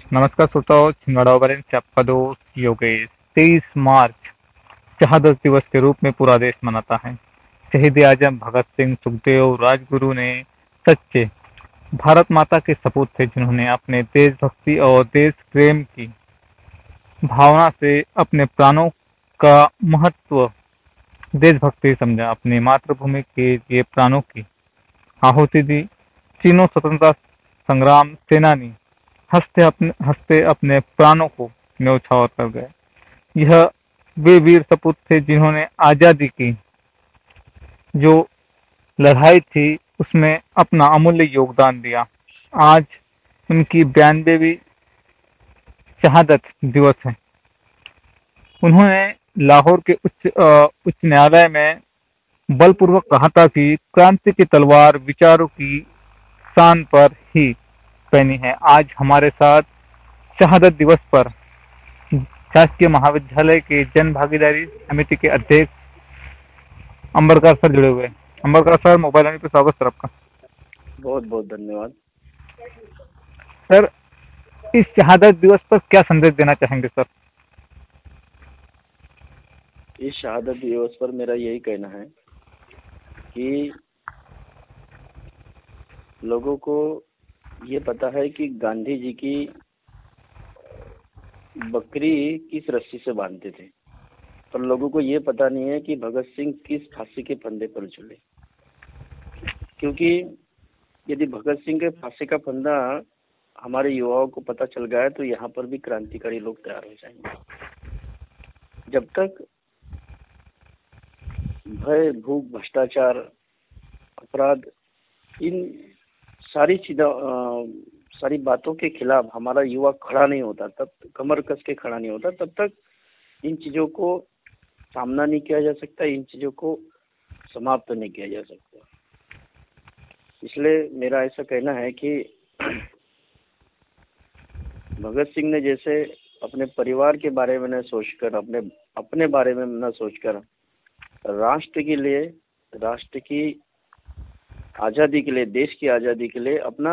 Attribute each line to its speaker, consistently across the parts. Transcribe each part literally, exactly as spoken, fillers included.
Speaker 1: नमस्कार श्रोताओं, छिंदवाड़ा ओवरएंड से आपका दोस्त योगेश। तेईस मार्च शहादत दिवस के रूप में पूरा देश मनाता है। शहीद आजम भगत सिंह, सुखदेव, राजगुरु ने सच्चे भारत माता के सपूत थे, जिन्होंने अपने देशभक्ति और देश प्रेम की भावना से अपने प्राणों का महत्व देशभक्ति समझा। अपनी मातृभूमि के लिए प्राणों की आहुति दी। तीनों स्वतंत्रता संग्राम सेनानी हंसते अपने हंसते अपने प्राणों को न्यौछावर कर गए। यह वे वीर सपूत थे जिन्होंने आजादी की जो लड़ाई थी उसमें अपना अमूल्य योगदान दिया। आज उनकी बयानबेवीं शहादत दिवस है। उन्होंने लाहौर के उच्च अ, उच्च न्यायालय में बलपूर्वक कहा था कि क्रांति की तलवार विचारों की शान पर ही पहनी है। आज हमारे साथ शहादत दिवस पर शासकीय महाविद्यालय के जन भागीदारी समिति के अध्यक्ष अंबरकर सर जुड़े हुए हैं। अंबरकर सर, मोबाइल लाइन पे स्वागत सर आपका।
Speaker 2: बहुत बहुत धन्यवाद
Speaker 1: सर, इस शहादत दिवस पर क्या संदेश देना चाहेंगे सर?
Speaker 2: इस शहादत दिवस पर मेरा यही कहना है कि लोगों को ये पता है कि गांधी जी की बकरी किस रस्सी से बांधते थे, पर लोगों को ये पता नहीं है कि भगत सिंह किस फांसी के फंदे पर झूले। क्योंकि यदि भगत सिंह के फांसी का फंदा हमारे युवाओं को पता चल गया है तो यहाँ पर भी क्रांतिकारी लोग तैयार हो जाएंगे। जब तक भय, भूख, भ्रष्टाचार, अपराध, इन सारी चीजों सारी बातों के खिलाफ हमारा युवा खड़ा नहीं होता, तब कमर कस के खड़ा नहीं होता, तब तक इन चीजों को सामना नहीं किया जा सकता, इन चीजों को समाप्त नहीं किया जा सकता। इसलिए मेरा ऐसा कहना है कि भगत सिंह ने जैसे अपने परिवार के बारे में न सोचकर, अपने अपने बारे में न सोचकर राष्ट्र के लिए, राष्ट्र की आजादी के लिए, देश की आजादी के लिए अपना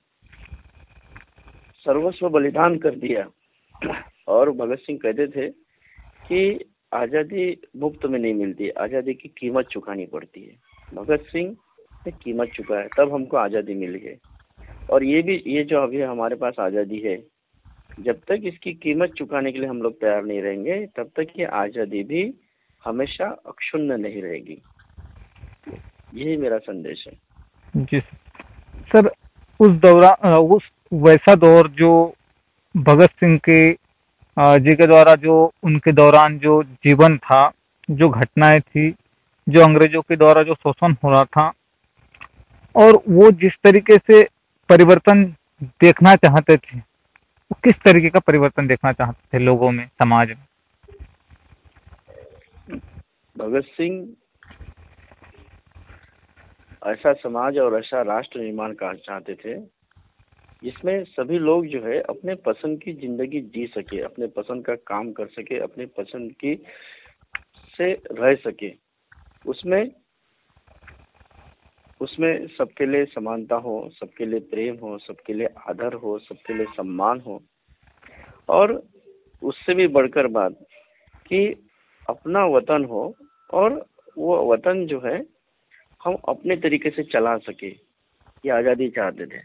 Speaker 2: सर्वस्व बलिदान कर दिया। और भगत सिंह कहते थे कि आजादी मुफ्त में नहीं मिलती, आजादी की कीमत चुकानी पड़ती है। भगत सिंह ने कीमत चुकाया, तब हमको आजादी मिली है। और ये भी, ये जो अभी हमारे पास आजादी है, जब तक इसकी कीमत चुकाने के लिए हम लोग तैयार नहीं रहेंगे, तब तक ये आजादी भी हमेशा अक्षुण्ण नहीं रहेगी। यही मेरा संदेश है।
Speaker 1: जी सर, उस दौरान उस वैसा दौर जो भगत सिंह के जी के द्वारा, जो उनके दौरान जो जीवन था, जो घटनाएं थी, जो अंग्रेजों के द्वारा जो शोषण हो रहा था, और वो जिस तरीके से परिवर्तन देखना चाहते थे, वो किस तरीके का परिवर्तन देखना चाहते थे लोगों में, समाज में?
Speaker 2: भगत सिंह ऐसा समाज और ऐसा राष्ट्र निर्माण करना चाहते थे जिसमें सभी लोग जो है अपने पसंद की जिंदगी जी सके, अपने पसंद का काम कर सके, अपने पसंद की से रह सके। उसमें उसमें सबके लिए समानता हो, सबके लिए प्रेम हो, सबके लिए आदर हो, सबके लिए सम्मान हो। और उससे भी बढ़कर बात कि अपना वतन हो और वो वतन जो है हम अपने तरीके से चला सके, ये आजादी चाहते थे।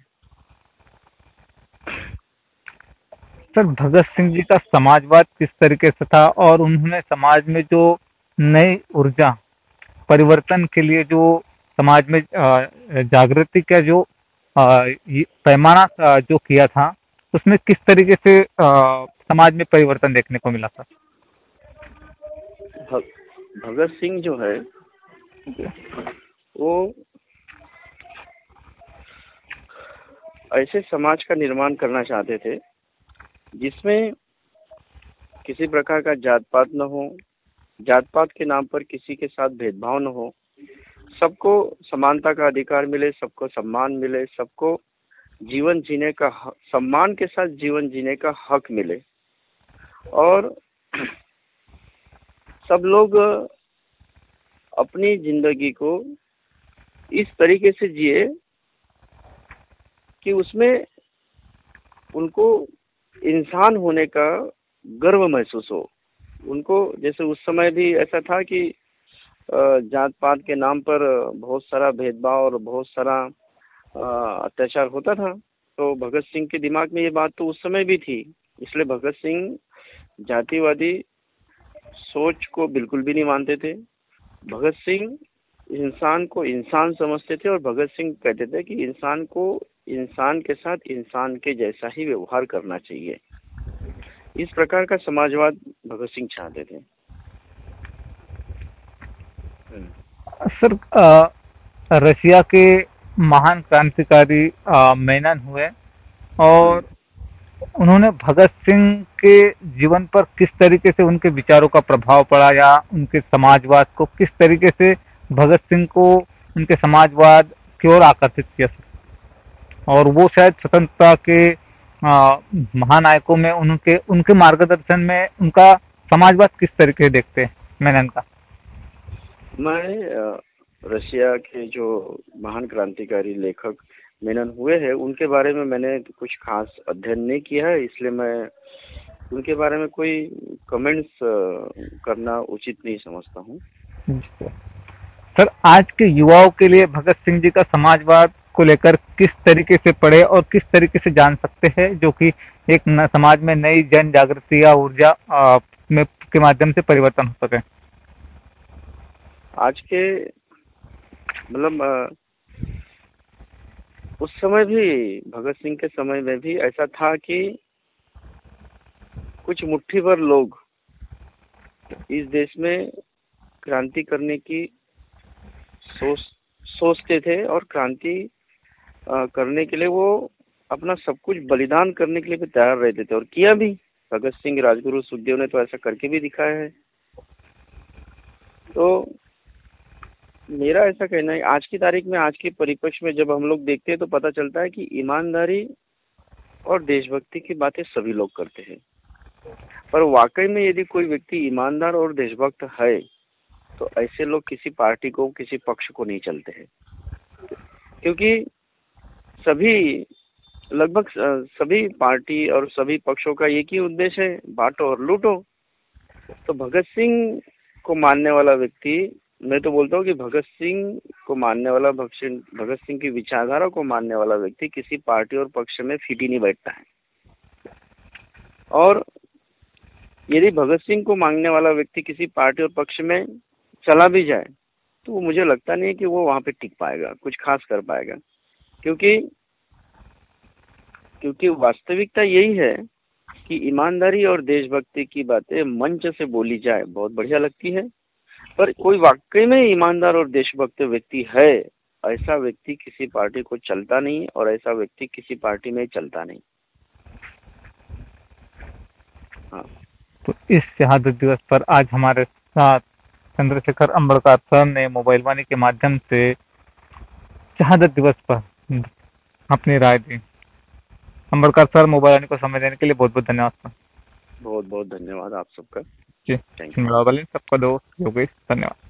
Speaker 1: सर, भगत सिंह जी का समाजवाद किस तरीके से था, और उन्होंने समाज में जो नई ऊर्जा परिवर्तन के लिए जो समाज में जागृति का जो पैमाना जो किया था, उसमें किस तरीके से समाज में परिवर्तन देखने को मिला था?
Speaker 2: भगत सिंह जो है वो ऐसे समाज का निर्माण करना चाहते थे जिसमें किसी प्रकार का जात पात न हो, जात पात के नाम पर किसी के साथ भेदभाव न हो, सबको समानता का अधिकार मिले, सबको सम्मान मिले, सबको जीवन जीने का, सम्मान के साथ जीवन जीने का हक मिले, और सब लोग अपनी जिंदगी को इस तरीके से जिए कि उसमें उनको इंसान होने का गर्व महसूस हो उनको। जैसे उस समय भी ऐसा था कि अ, जात पात के नाम पर बहुत सारा भेदभाव और बहुत सारा अ, अत्याचार होता था। तो भगत सिंह के दिमाग में ये बात तो उस समय भी थी, इसलिए भगत सिंह जातिवादी सोच को बिल्कुल भी नहीं मानते थे। भगत सिंह इंसान को इंसान समझते थे और भगत सिंह कहते थे कि इंसान को इंसान के साथ इंसान के जैसा ही व्यवहार करना चाहिए। इस प्रकार का समाजवाद भगत सिंह चाहते थे। हम्म।
Speaker 1: सर, अ, रशिया के महान क्रांतिकारी अ, मेनन हुए,
Speaker 2: हम्म।
Speaker 1: और उन्होंने भगत सिंह के जीवन पर किस तरीके से उनके विचारों का प्रभाव पड़ा, या उनके समाजवाद को किस तरीके से भगत सिंह को उनके समाजवाद की ओर आकर्षित किया सर? और वो शायद स्वतंत्रता के अ, महानायकों में उनके उनके मार्गदर्शन में उनका समाजवाद किस तरीके से देखते हैं मेनन का?
Speaker 2: मैं अ, रशिया के जो महान क्रांतिकारी लेखक मेनन हुए हैं उनके बारे में मैंने कुछ खास अध्ययन नहीं किया है, इसलिए मैं उनके बारे में कोई कमेंट्स करना उचित नहीं समझता हूँ।
Speaker 1: सर, आज के युवाओं के लिए भगत सिंह जी का समाजवाद को लेकर किस तरीके से पढ़े और किस तरीके से जान सकते हैं, जो कि एक न, समाज में नई जन जागृति या ऊर्जा अ, में के माध्यम से परिवर्तन हो सके?
Speaker 2: आज के मतलब अ, उस समय भी, भगत सिंह के समय में भी ऐसा था कि कुछ मुट्ठी भर लोग इस देश में क्रांति करने की सोच सोचते थे और क्रांति अ, करने के लिए वो अपना सब कुछ बलिदान करने के लिए भी तैयार रहते थे और किया भी। भगत सिंह, राजगुरु, सुखदेव ने तो ऐसा करके भी दिखाया है। तो मेरा ऐसा कहना है, आज की तारीख में, आज के परिप्रेक्ष्य में जब हम लोग देखते हैं तो पता चलता है कि ईमानदारी और देशभक्ति की बातें सभी लोग करते हैं, पर वाकई में यदि कोई व्यक्ति ईमानदार और देशभक्त है तो ऐसे लोग किसी पार्टी को, किसी पक्ष को नहीं चलते हैं, क्योंकि सभी, लगभग सभी पार्टी और सभी पक्षों का एक ही उद्देश्य है, बांटो और लूटो। तो भगत सिंह को मानने वाला व्यक्ति, मैं तो बोलता हूँ कि भगत सिंह को मानने वाला, भगत सिंह की विचारधारा को मानने वाला व्यक्ति किसी पार्टी और पक्ष में फिट ही नहीं बैठता है। और यदि भगत सिंह को मांगने वाला व्यक्ति किसी पार्टी और पक्ष में चला भी जाए तो वो, मुझे लगता नहीं है कि वो वहां पे टिक पाएगा, कुछ खास कर पाएगा, क्योंकि क्योंकि वास्तविकता यही है कि ईमानदारी और देशभक्ति की बातें मंच से बोली जाए बहुत बढ़िया लगती है, पर कोई वाकई में ईमानदार और देशभक्त व्यक्ति है, ऐसा व्यक्ति किसी पार्टी को चलता नहीं और ऐसा व्यक्ति किसी पार्टी में चलता नहीं। हाँ।
Speaker 1: तो इस शहादत दिवस पर आज हमारे साथ चंद्रशेखर अंबड़कर सर ने मोबाइल वाणी के माध्यम से शहादत दिवस पर अपनी राय दी। अंबड़कर सर, मोबाइल वाणी को समय देने के लिए बहुत बहुत धन्यवाद सर।
Speaker 2: बहुत बहुत धन्यवाद आप सबका।
Speaker 1: जी,
Speaker 2: थैंक यू।
Speaker 1: सबका दोस्त योगेश, धन्यवाद।